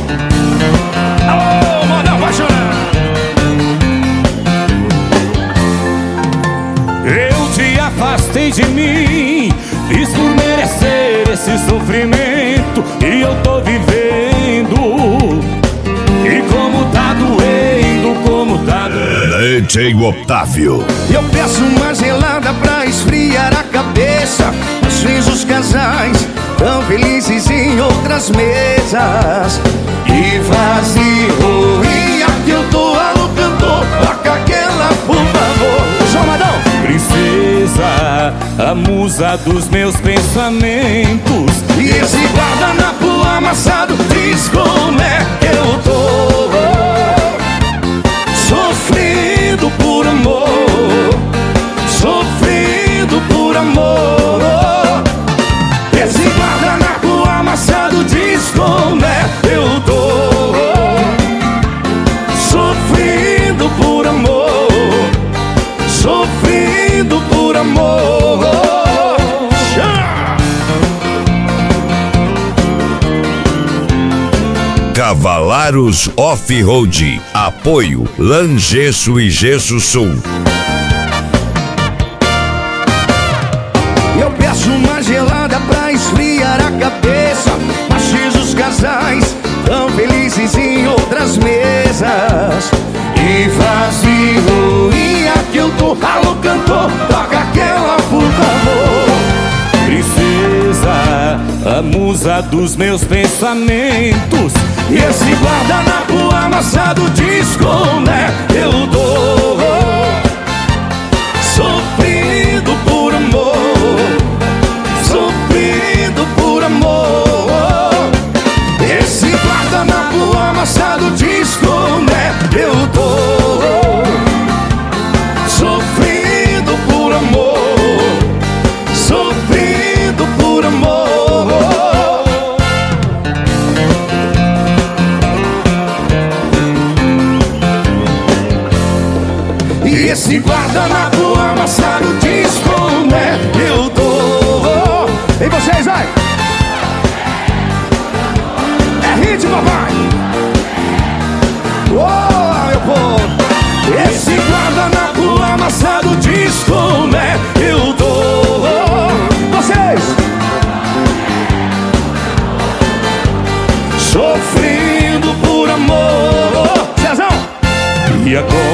Alô, manda apaixonar. Eu te afastei de mim, fiz por merecer esse sofrimento e eu tô vivendo. E como tá doendo, como tá doendo. DJ Otávio. Eu peço uma gelada pra esfriar a cabeça. Às vezes os casais tão felizes em outras mesas. E vazio, e aqui eu tô alô cantor. Toca aquela, por favor. João Madão. Princesa, a musa dos meus pensamentos. E esse guardanapo amassado diz como é que eu tô. Sofrendo por amor, sofrendo por amor. Esse guardanapo amassado diz como é que eu tô. Sofrendo por amor, sofrendo por amor. Cavalaros Off-Road. Apoio Langesso e Gesso Sul. Eu peço uma gelada pra esfriar a cabeça. Mas os casais tão felizes em outras mesas. E vazio, e aqui eu tô. Alô cantor, toca aquela, por favor. Princesa, a musa dos meus pensamentos. E esse guardanapo amassado diz como é que eu tô. Sofrendo por amor, sofrendo por amor. Esse guardanapo amassado diz como é que eu tô. Sofrendo por amor, sofrendo por amor. E esse guardanapo amassado diz como é que eu tô. E vocês, vai! É hit, papai! Oh, meu povo! Esse guardanapo amassado diz como é que eu tô. Vocês! Sofrendo por amor. Cezão! E agora